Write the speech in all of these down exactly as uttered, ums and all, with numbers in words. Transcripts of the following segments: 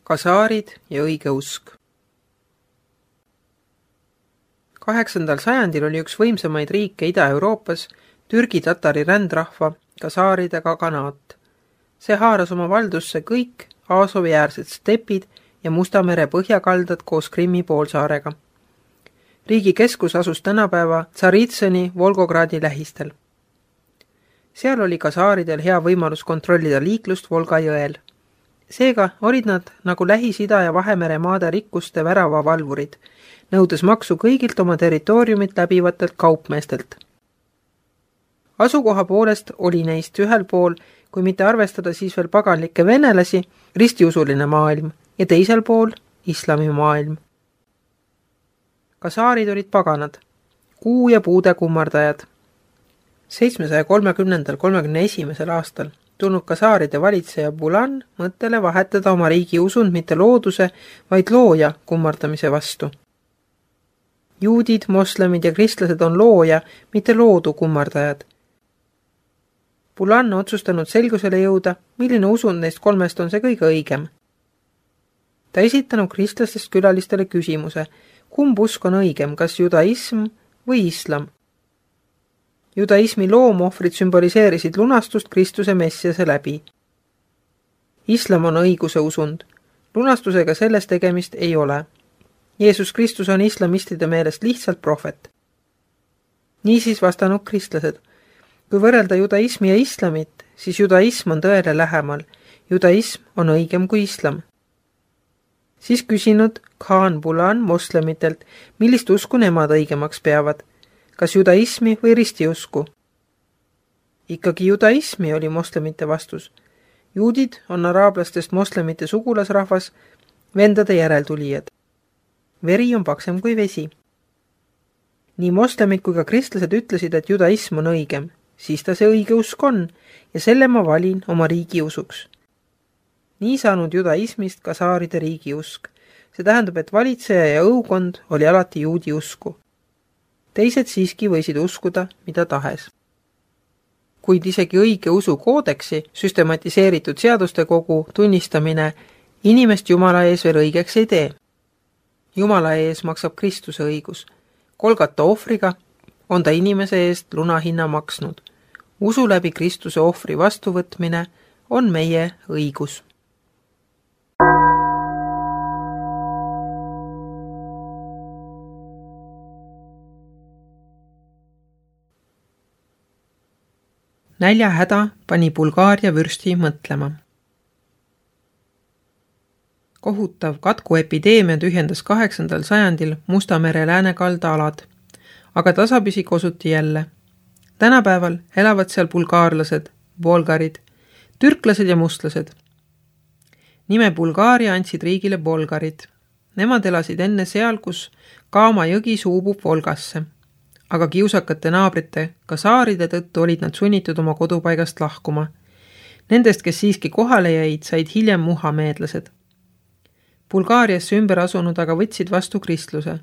Kasaarid ja õigeusk. kaheksandal sajandil oli üks võimsamaid riike Ida-Euroopas Türgi-Tatari rändrahva kasaaride kaganaat. See haaras oma valdusse kõik Aasovi äärsed stepid ja Musta mere põhjakaldad koos Krimmi poolsaarega. Riigi keskus asus tänapäeva Tsaritsõni Volgogradi lähistel. Seal oli kasaaridel hea võimalus kontrollida liiklust Volga jõel. Seega olid nad nagu Lähis-Ida ja Vahemere maade rikkuste värava valvurid, nõudes maksu kõigilt oma territooriumit läbivatelt kaupmeestelt. Asukoha poolest oli neist ühel pool, kui mitte arvestada siis veel paganlikke venelasi, ristiusuline maailm ja teisel pool islamimaailm. Kasaarid olid paganad, kuu ja puude kummardajad. seitsmesaja kolmekümnendal kolmekümne esimesel aastal tulnud kasaaride valitseja Bulan mõttele vahetada oma riigi usund mitte looduse, vaid looja kummardamise vastu. Juudid, moslemid ja kristlased on looja, mitte loodu kummardajad. Bulan otsustanud selgusele jõuda, milline usund neist kolmest on see kõige õigem. Ta esitanud kristlastest külalistele küsimuse, kumb usk on õigem, kas judaism või islam. Judaismi loomohvrid sümboliseerisid lunastust Kristuse messiase läbi. Islam on õiguse usund. Lunastusega selles tegemist ei ole. Jeesus Kristus on islamistide meelest lihtsalt prohvet. Niisiis vastanud kristlased. Kui võrrelda judaismi ja islamit, siis judaism on tõele lähemal. Judaism on õigem kui islam. Siis küsinud Khan Bulan moslemitelt, millist usku nemad õigemaks peavad. Kas judaismi või ristiusku? Ikkagi judaismi oli moslemite vastus. Juudid on araablastest moslemite sugulasrahvas, vendade järeltulijad. Veri on paksem kui vesi. Nii moslemid kui ka kristlased ütlesid, et judaism on õigem, siis ta see õige usk on ja selle ma valin oma riigi usuks. Nii saanud judaismist kasaaride riigi usk. See tähendab, et valitseja ja õukond oli alati juudi usku. Teised siiski võisid uskuda, mida tahes. Kuid isegi õige usu koodeksi, süstematiseeritud seaduste kogu tunnistamine inimest Jumala ees veel õigeks ei tee. Jumala ees maksab Kristuse õigus. Kolgata ohvriga on ta inimese eest lunahinna maksnud. Usu läbi Kristuse ohvri vastuvõtmine on meie õigus. Näljahäda pani Bulgaaria vürsti mõtlema. Kohutav katkuepideemia tühjendas kaheksandal sajandil Musta mere läänekalda alad, aga tasapisi kosuti jälle. Tänapäeval elavad seal bulgaarlased, bolgarid, türklased ja mustlased. Nime Bulgaaria andsid riigile bolgarid. Nemad elasid enne seal, kus Kaama jõgi suubub Volgasse. Aga kiusakate naabrite, kasaaride tõttu olid nad sunnitud oma kodupaigast lahkuma. Nendest, kes siiski kohale jäid, said hiljem muhameedlased. Bulgaariasse ümber asunud aga võtsid vastu kristluse.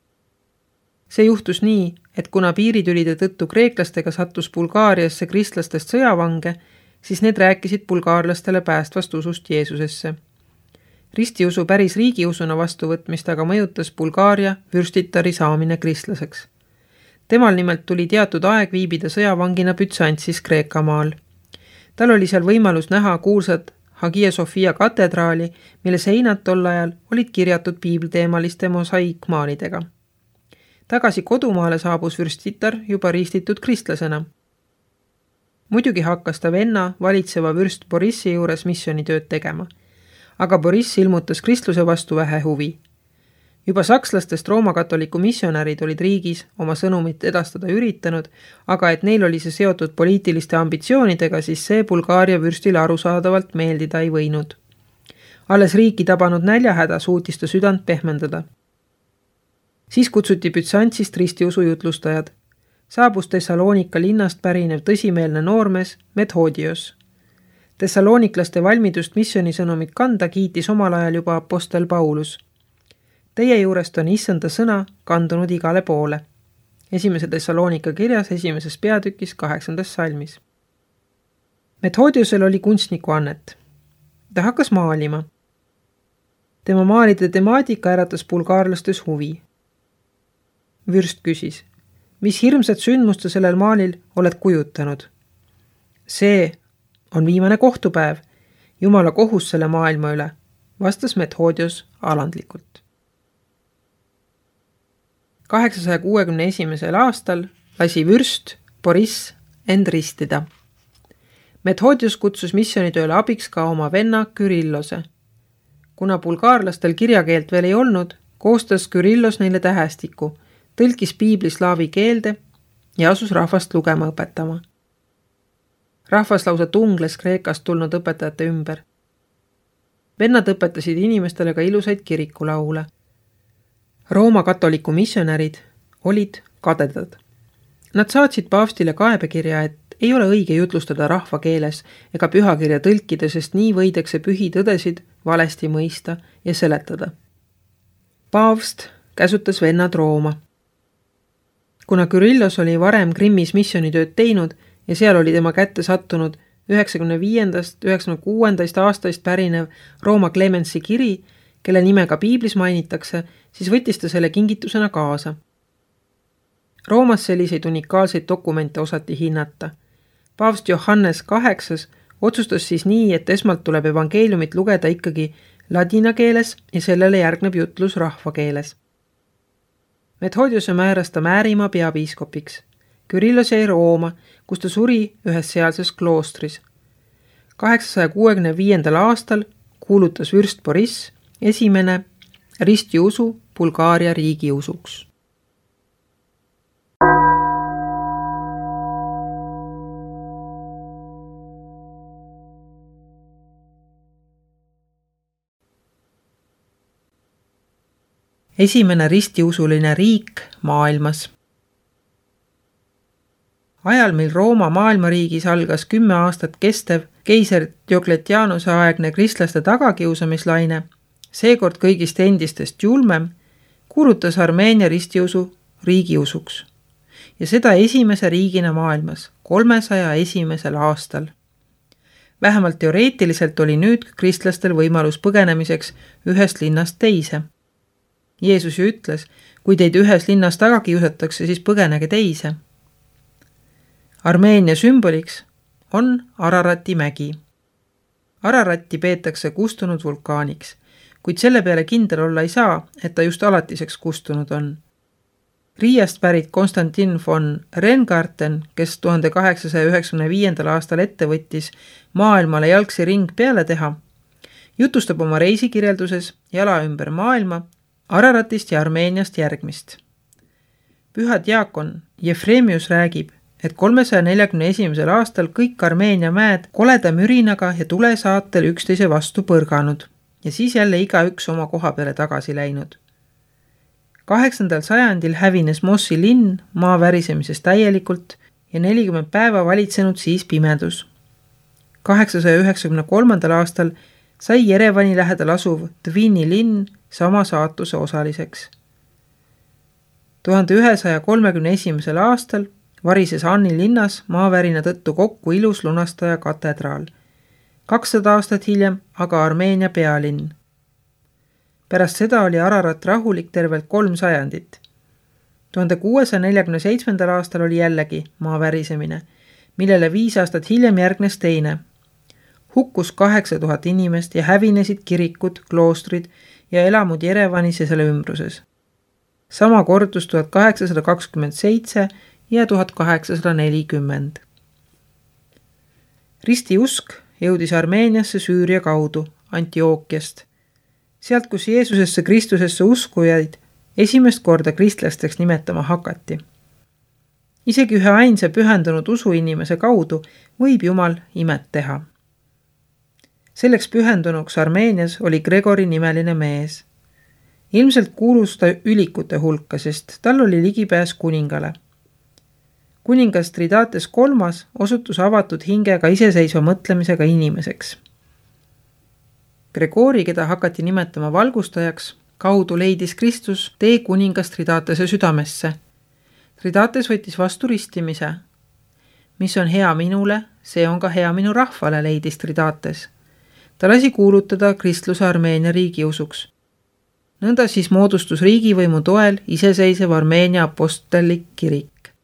See juhtus nii, et kuna piiritülide tõttu kreeklastega sattus Bulgaariasse kristlastest sõjavange, siis need rääkisid bulgaarlastele päästvast usust Jeesusesse. Ristiusu päris riigiusuna vastuvõtmist aga mõjutas Bulgaaria vürstitari saamine kristlaseks. Temal nimelt tuli teatud aeg viibida sõjavangina Bütsantsis Kreekamaal. Tal oli seal võimalus näha kuulsat Hagia Sophia katedraali, mille seinad tol ajal olid kirjatud piibliteemaliste mosaikmaalidega. Tagasi kodumaale saabus vürstitar juba ristitud kristlasena. Muidugi hakkas ta venna valitseva vürst Borissi juures missionitööd tegema, aga Boriss ilmutas kristluse vastu vähe huvi. Juba sakslastest roomakatoliku missionärid olid riigis oma sõnumit edastada üritanud, aga et neil oli see seotud poliitiliste ambitsioonidega, siis see Bulgaaria vürstile arusaadavalt meeldida ei võinud. Alles riiki tabanud näljahäda suutis ta südant pehmendada. Siis kutsuti Bütsantsist ristiusu jutlustajad. Saabus Thessalonika linnast pärinev tõsimeelne noormees Methodios. Thessaloniklaste valmidust missioonisõnumit kanda kiitis omal ajal juba apostel Paulus. Teie juurest on issanda sõna kandunud igale poole. Esimese Thessalonika kirjas esimeses peatükis kaheksandas salmis. Methodiusel oli kunstniku annet. Ta hakkas maalima. tema maalide temaatika äratas bulgaarlastes huvi. Vürst küsis, mis hirmsat sündmust sa sellel maalil oled kujutanud? See on viimane kohtupäev, Jumala kohus selle maailma üle, vastas Methodios alandlikult. kaheksasaja kuuekümne esimesel aastal lasi vürst Boriss end ristida. Methodios kutsus missioonitööle abiks ka oma venna Kyrillose. Kuna bulgaarlastel kirjakeelt veel ei olnud, koostas Kyrillos neile tähestiku, tõlkis piibli slaavi keelde ja asus rahvast lugema õpetama. Rahvas lausa tungles Kreekast tulnud õpetajate ümber. Vennad õpetasid inimestele ka ilusaid kirikulaule. Rooma katoliku missionärid olid kadedad. Nad saatsid paavstile kaebekirja, et ei ole õige jutlustada rahva keeles ega pühakirja tõlkida, sest nii võidakse pühi tõdesid valesti mõista ja seletada. Paavst käsutas vennad Rooma. Kuna Kyrillos oli varem Krimmis missioonitööd teinud ja seal oli tema kätte sattunud üheksakümne viiendast üheksakümne kuuendast aastaist pärinev Rooma Clemensi kiri, kelle nime ka piiblis mainitakse, siis võttis ta selle kingitusena kaasa. Roomas selliseid unikaalseid dokumente osati hinnata. Paavst Johannes kaheksas otsustas siis nii, et esmalt tuleb evangeeliumit lugeda ikkagi ladina keeles ja sellele järgneb jutlus rahva keeles. Methodiose määras ta Määrimaa peapiiskopiks. Kyrillos jäi Rooma, kus ta suri ühes sealses kloostris. kaheksasaja kuuekümne viiendal aastal kuulutas vürst Boriss esimene ristiusu Bulgaaria riigiusuks. Esimene ristiusuline riik maailmas. Ajal, mil Rooma maailmariigis algas kümme aastat kestev keiser Diocletianuse aegne kristlaste tagakiusamislaine, seekord kõigist endistest julmem, kuulutas Armeenia ristiusu riigiusuks. Ja seda esimese riigina maailmas, kolmesaja esimesel aastal. Vähemalt teoreetiliselt oli nüüd kristlastel võimalus põgenemiseks ühest linnast teise. Jeesus ju ütles, kui teid ühes linnas taga kiusatakse, siis põgenege teise. Armeenia sümboliks on Ararati mägi. Araratti peetakse kustunud vulkaaniks, kuid selle peale kindel olla ei saa, et ta just alatiseks kustunud on. Riiast pärit Konstantin von Rengarten, kes tuhande kaheksasaja üheksakümne viiendal aastal ette võttis maailmale jalgsi ring peale teha, jutustab oma reisikirjelduses jala ümber maailma Araratist ja Armeeniast järgmist. Püha diakon Jefremius räägib, et kolmesaja neljakümne esimesel aastal kõik Armeenia mäed koleda mürinaga ja tulesaatel üksteise vastu põrganud ja siis jälle igaüks oma koha peale tagasi läinud. Kaheksandal sajandil hävines Mossi linn maa värisemisest täielikult ja nelikümmend päeva valitsenud siis pimedus. kaheksasaja üheksakümne kolmandal aastal sai Jerevani lähedal asuv Tvini linn sama saatuse osaliseks. tuhande ühesaja kolmekümne esimesel aastal varises Anni linnas maavärina tõttu kokku ilus lunastaja katedraal. kakssada aastat hiljem aga Armeenia pealinn. Pärast seda oli Ararat rahulik tervelt kolm sajandit. tuhande kuuesaja neljakümne seitsmendal aastal oli jällegi maa värisemine, millele viis aastat hiljem järgnes teine. Hukkus kaheksa tuhat inimest ja hävinesid kirikud, kloostrid ja elamud Jerevanis ja selle ümbruses. Sama kordus tuhat kaheksasada kakskümmend seitse ja tuhat kaheksasada nelikümmend. Ristiusk jõudis Armeeniasse Süüria kaudu, Antiookiast. Sealt, kus Jeesusesse Kristusesse uskujaid esimest korda kristlasteks nimetama hakati. Isegi ühe ainsa pühendunud usuinimese kaudu võib Jumal imet teha. Selleks pühendunuks Armeenias oli Gregori nimeline mees. Ilmselt kuulus ta ülikute hulka, sest tal oli ligipääs kuningale. Kuningas Tridates kolmas osutus avatud hingega iseseisva mõtlemisega inimeseks. Gregori, keda hakati nimetama valgustajaks, kaudu leidis Kristus tee kuningas Tridatese südamesse. Tridates võttis vastu ristimise. Mis on hea minule, see on ka hea minu rahvale, leidis Tridates. Ta lasi kuulutada kristluse Armeenia riigiusuks. Nõnda siis moodustus riigivõimu toel iseseisev Armeenia apostlik kirik.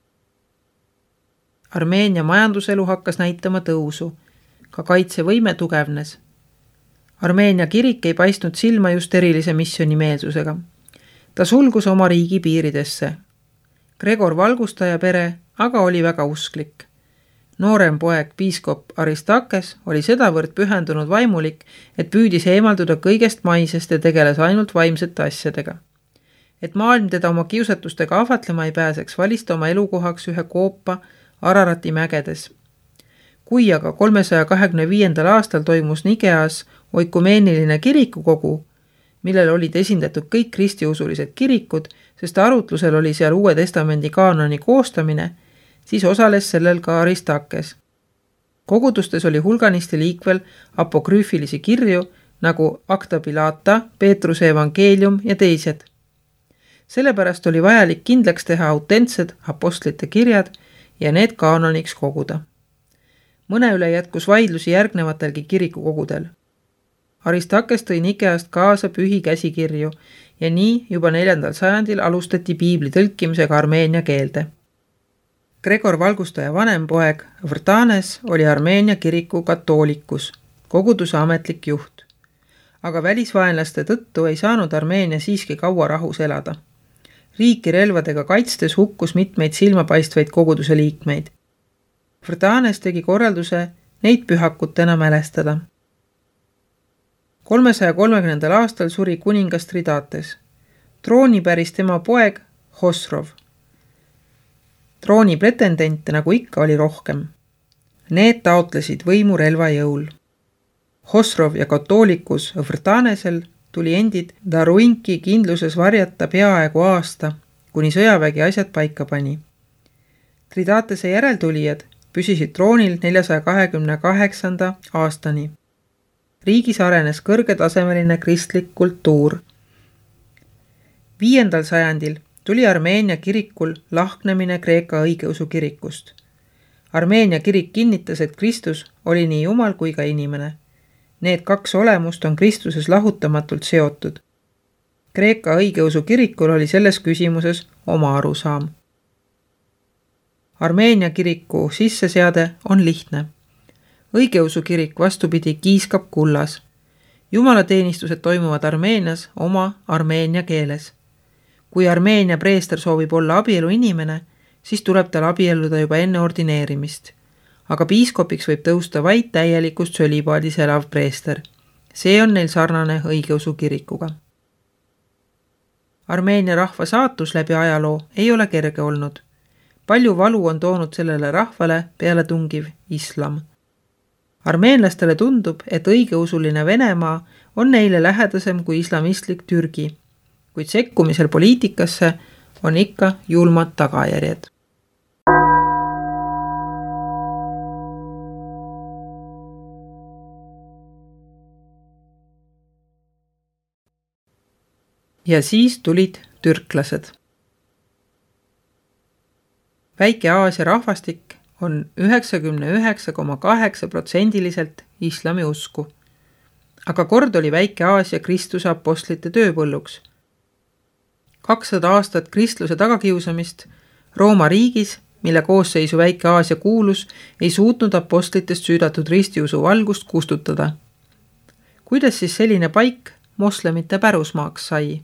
Armeenia majanduselu hakkas näitama tõusu, ka kaitsevõime tugevnes. Armeenia kirik ei paistnud silma just erilise missionimeelsusega. Ta sulgus oma riigi piiridesse. Gregor Valgustaja pere aga oli väga usklik. Noorem poeg piiskop Aristakes oli sedavõrd pühendunud vaimulik, et püüdis eemalduda kõigest maisest ja tegeles ainult vaimsete asjadega. Et maailm teda oma kiusatustega ahvatlema ei pääseks, valis ta oma elukohaks ühe koopa Ararati mägedes. Kui aga kolmesaja kahekümne viiendal aastal toimus Nigeas oikumeeniline kirikukogu, millel olid esindatud kõik kristiusulised kirikud, sest arutlusel oli seal Uue Testamendi kaanoni koostamine, siis osales sellel ka Aristakes. Kogudustes oli hulganisti liikvel apokrüüfilisi kirju nagu Acta Pilata, Peetruse evangeelium ja teised. Sellepärast oli vajalik kindlaks teha autentsed apostlite kirjad ja need kaanoniks koguda. Mõne üle jätkus vaidlusi järgnevatelgi kirikukogudel. Aristakes tõi Nikeast kaasa pühi käsikirju ja nii juba neljandal sajandil alustati piibli tõlkimisega armeenia keelde. Gregor Valgustaja vanem poeg Vrtanes oli Armeenia kiriku katoolikus, koguduse ametlik juht. Aga välisvaenlaste tõttu ei saanud Armeenia siiski kaua rahus elada. Riiki relvadega kaitstes hukkus mitmeid silmapaistvaid koguduse liikmeid. Vrtanes tegi korralduse neid pühakutena mälestada. kolmesaja kolmekümnendal aastal suri kuningas Tridates. Trooni päris tema poeg Hosrov. Trooni pretendente, nagu ikka, oli rohkem. Need taotlesid võimu relva jõul. Hosrov ja katoolikus Vrtanesel tuli endid Daruinki kindluses varjata peaaegu aasta, kuni sõjavägi asjad paika pani. Tridatese järeltulijad püsisid troonil neljasaja kahekümne kaheksanda aastani. Riigis arenes kõrgetasemeline kristlik kultuur. Viiendal sajandil tuli Armeenia kirikul lahknemine Kreeka õigeusu kirikust. Armeenia kirik kinnitas, et Kristus oli nii jumal kui ka inimene. Need kaks olemust on Kristuses lahutamatult seotud. Kreeka õigeusu kirikul oli selles küsimuses oma arusaam. Armeenia kiriku sisseseade on lihtne. Õigeusu kirik vastupidi kiiskab kullas. Jumalateenistused toimuvad Armeenias oma armeenia keeles. Kui Armeenia preester soovib olla abielu inimene, siis tuleb tal abielluda juba enne ordineerimist. Aga piiskopiks võib tõusta vaid täielikust sölibaadis elav preester. See on neil sarnane õigeusu kirikuga. Armeenia rahva saatus läbi ajaloo ei ole kerge olnud. Palju valu on toonud sellele rahvale peale tungiv islam. Armeenlastele tundub, et õigeusuline Venemaa on neile lähedasem kui islamistlik Türgi, kuid sekkumisel poliitikasse on ikka julmad tagajärjed. Ja siis tulid türklased. Väike-Aasia rahvastik on üheksakümmend üheksa koma kaheksa protsendiliselt islami usku. Aga kord oli Väike-Aasia Kristuse apostlite tööpõlluks. kakssada aastat kristluse tagakiusamist Rooma riigis, mille koosseisu Väike-Aasia kuulus, ei suutnud apostlitest süüdatud ristiusu valgust kustutada. Kuidas siis selline paik moslemite pärusmaaks sai?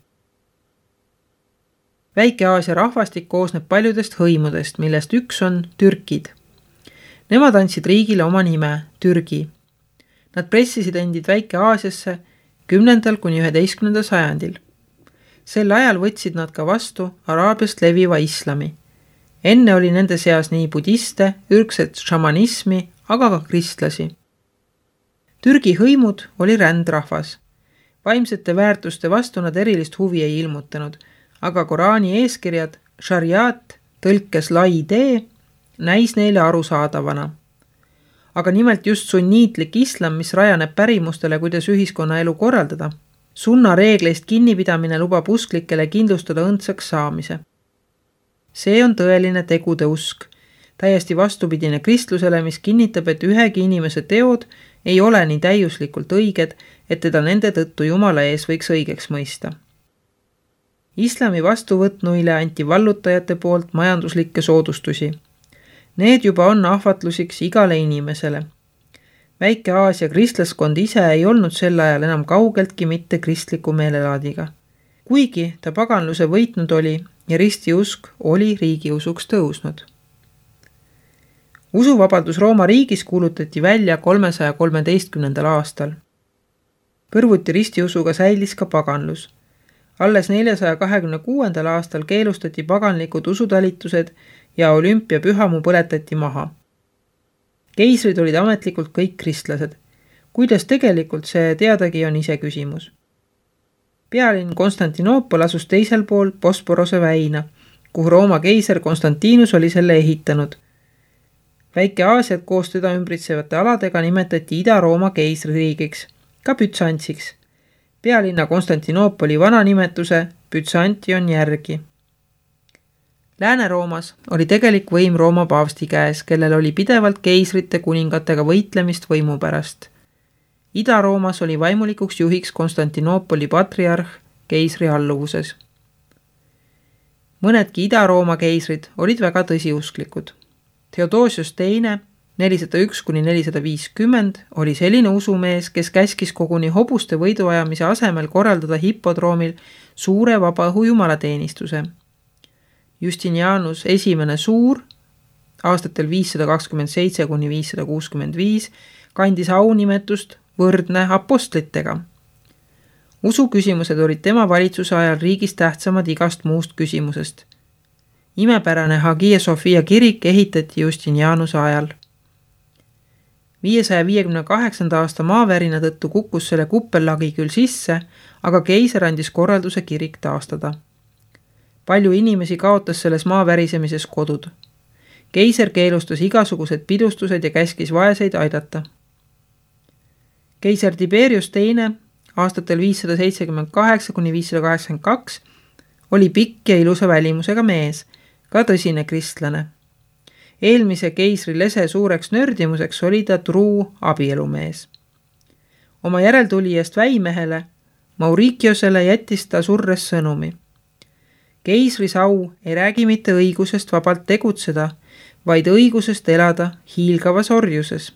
Väike-Aasia rahvastik koosneb paljudest hõimudest, millest üks on türkid. Nemad andsid riigile oma nime, Türgi. Nad pressisid endid Väike-Aasiasse kümnendal kuni üheteistkümnendal sajandil. Sel ajal võtsid nad ka vastu Araabiast leviva islami. Enne oli nende seas nii budiste, ürgset šamanismi, aga ka kristlasi. Türgi hõimud oli rändrahvas. Vaimsete väärtuste vastu nad erilist huvi ei ilmutanud, aga Koraani eeskirjad, šariaat, tõlkes lai tee, näis neile arusaadavana. Aga nimelt just sunniitlik islam, mis rajaneb pärimustele, kuidas ühiskonna elu korraldada. Sunna reegleist kinnipidamine lubab usklikele kindlustada õndsaks saamise. See on tõeline tegude usk, täiesti vastupidine kristlusele, mis kinnitab, et ühegi inimese teod ei ole nii täiuslikult õiged, et teda nende tõttu Jumala ees võiks õigeks mõista. Islami vastuvõtnuile anti vallutajate poolt majanduslikke soodustusi. Need juba on ahvatlusiks igale inimesele. Väike-Aasia kristlaskond ise ei olnud sel ajal enam kaugeltki mitte kristliku meelelaadiga. Kuigi ta paganluse võitnud oli ja ristiusk oli riigiusuks tõusnud. Usuvabadus Rooma riigis kuulutati välja kolmesaja kolmeteistkümnendal aastal. Kõrvuti ristiusuga säilis ka paganlus. Alles neljasaja kahekümne kuuendal aastal keelustati paganlikud usutalitused ja olümpiapühamu põletati maha. Keisrid olid ametlikult kõik kristlased. Kuidas tegelikult see teadagi on ise küsimus. Pealinn Konstantinoopol asus teisel pool Bosporose väina, kuhu Rooma keiser Konstantinus oli selle ehitanud. Väike-Aasiat koos teda ümbritsevate aladega nimetati Ida-Rooma keisririigiks, ka Bütsantsiks. Pealinna Konstantinoopoli vana nimetuse Bütsantion järgi. Lääne-Roomas oli tegelik võim Rooma paavsti käes, kellel oli pidevalt keisrite kuningatega võitlemist võimu pärast. Ida-Roomas oli vaimulikuks juhiks Konstantinoopoli patriarh keisri alluvuses. Mõnedki Ida-Rooma keisrid olid väga tõsiusklikud. Theodosius teine, nelisada üks kuni nelisada viiskümmend, oli selline usumees, kes käskis koguni hobuste võiduajamise asemel korraldada hipodroomil suure vabaõhu jumalateenistuse. Justinianus esimene suur, aastatel viissada kakskümmend seitse kuni viissada kuuskümmend viis, kandis aunimetust võrdne apostlitega. Usuküsimused olid tema valitsuse ajal riigis tähtsamad igast muust küsimusest. Imepärane Hagia Sophia kirik ehitati Justinianuse ajal. viiesaja viiekümne kaheksanda aasta maavärina tõttu kukkus selle kuppellagi küll sisse, aga keiser andis korralduse kirik taastada. Palju inimesi kaotas selles maavärisemises kodud. Keiser keelustas igasugused pidustused ja käskis vaeseid aidata. Keiser Tiberius teine, aastatel viissada seitsekümmend kaheksa kuni viissada kaheksakümmend kaks, oli pikk ja ilusa välimusega mees, ka tõsine kristlane. Eelmise keisri lese suureks nördimuseks oli ta truu abielumees. Oma järeltulijast väimehele, Maurikiosele jättis ta surres sõnumi. Keisri sau ei räägi mitte õigusest vabalt tegutseda, vaid õigusest elada hiilgavas orjuses.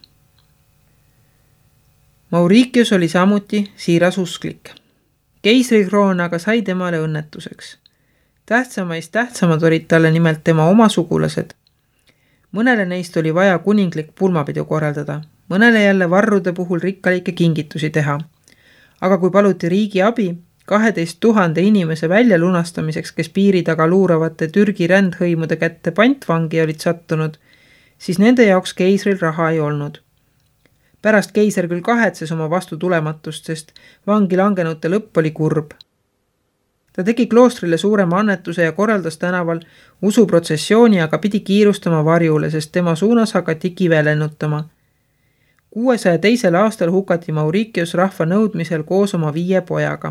Maurikios oli samuti siiras usklik. Keisrikroon aga sai temale õnnetuseks. Tähtsamaist tähtsamad olid talle nimelt tema oma sugulased. Mõnele neist oli vaja kuninglik pulmapidu korraldada, mõnele jälle varrude puhul rikkalikke kingitusi teha. Aga kui paluti riigi abi kaheteist tuhande inimese välja lunastamiseks, kes piiri taga luuravate Türgi rändhõimude kätte pantvangi olid sattunud, siis nende jaoks keisril raha ei olnud. Pärast keiser küll kahetses oma vastutulematust, sest vangi langenute lõpp oli kurb. Ta tegi kloostrile suurema annetuse ja korraldas tänaval usuprotsessiooni, aga pidi kiirustama varjule, sest tema suunas hakati kive lennutama. kuuesaja teisel aastal hukati Maurikios rahva nõudmisel koos oma viie pojaga.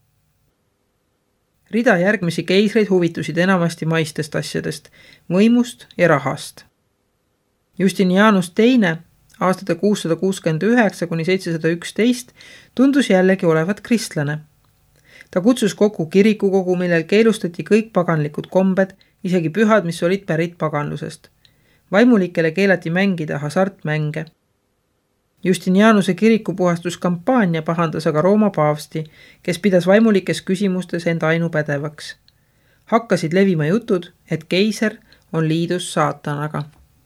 Rida järgmisi keisreid huvitusid enamasti maistest asjadest, võimust ja rahast. Justinianus teine, aastate kuussada kuuskümmend üheksa kuni seitsesada üksteist, tundus jällegi olevat kristlane. Ta kutsus kokku kirikukogu, millel keelustati kõik paganlikud kombed, isegi pühad, mis olid pärit paganlusest. Vaimulikele keelati mängida hasartmänge. Justinianuse kirikupuhastuskampaania pahandas aga Rooma paavsti, kes pidas vaimulikes küsimustes enda ainupädevaks. Hakkasid levima jutud, et keiser on liidus saatanaga.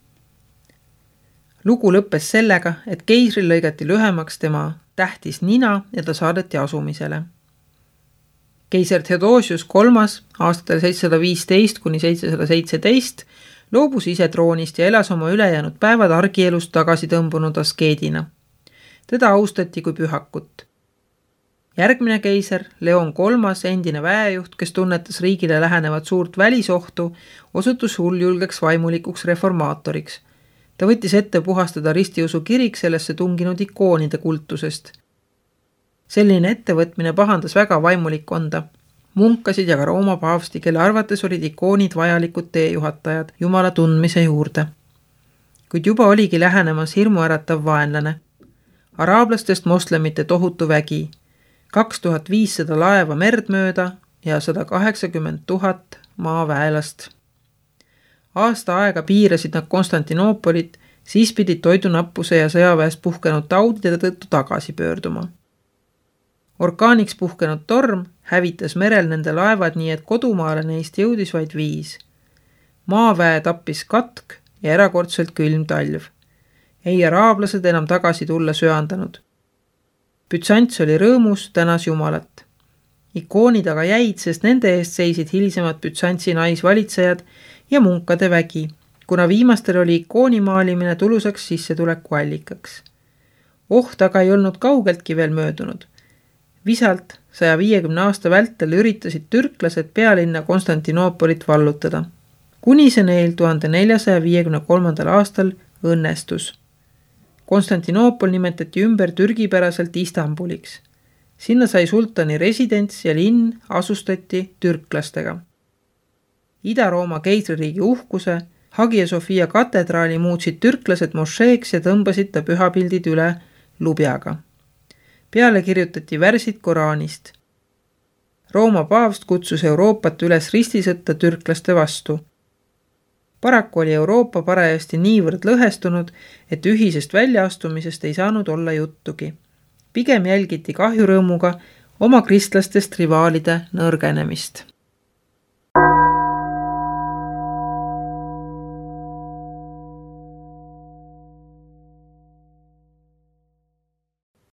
Lugu lõppes sellega, et keisril lõigati lühemaks tema tähtis nina ja ta saadeti asumisele. Keiser Theodosius kolmas, aastatel seitsesada viisteist kuni seitsesada seitseteist, loobus ise troonist ja elas oma ülejäänud päevad argielust tagasi tõmbunud askeedina. Teda austati kui pühakut. Järgmine keiser, Leon kolmas, endine väejuht, kes tunnetas riigile lähenevat suurt välisohtu, osutus hulljulgeks vaimulikuks reformaatoriks. Ta võttis ette puhastada ristiusu kirik sellesse tunginud ikoonide kultusest. Selline ettevõtmine pahandas väga vaimulikkonda. Munkasid ja ka Rooma paavsti, kelle arvates olid ikoonid vajalikud teejuhatajad Jumala tundmise juurde. Kuid juba oligi lähenemas hirmuäratav vaenlane. Araablastest moslemite tohutu vägi. kaks tuhat viissada laeva merd mööda ja sada kaheksakümmend tuhat maaväelast. Aasta aega piirasid nad Konstantinoopolit, siis pidid toidunappuse ja sõjaväest puhkenud taudide tõttu tagasi pöörduma. Orkaaniks puhkenud torm hävitas merel nende laevad nii, et kodumaale neist jõudis vaid viis. Maaväe tappis katk ja erakordselt külm talv. Ei araablased enam tagasi tulla söandanud. Bütsants oli rõõmus, tänas Jumalat. Ikoonid aga jäid, sest nende eest seisid hilisemad Bütsantsi naisvalitsejad ja munkade vägi, kuna viimastel oli ikooni maalimine tulusaks sissetuleku allikaks. Oht aga ei olnud kaugeltki veel möödunud. Visalt saja viiekümne aasta vältel üritasid türklased pealinna Konstantinoopolit vallutada, kuni see neil tuhande neljasaja viiekümne kolmandal aastal õnnestus. Konstantinoopol nimetati ümber türgipäraselt Istanbuliks. Sinna sai sultani residents ja linn asustati türklastega. Ida-Rooma keisririigi uhkuse Hagia Sophia katedraali muutsid türklased mošeeks ja tõmbasid ta pühapildid üle lubjaga. Peale kirjutati värsid Koraanist. Rooma paavst kutsus Euroopat üles ristisõtta türklaste vastu. Paraku oli Euroopa parajasti niivõrd lõhestunud, et ühisest väljaastumisest ei saanud olla juttugi. Pigem jälgiti kahjurõõmuga oma kristlastest rivaalide nõrgenemist.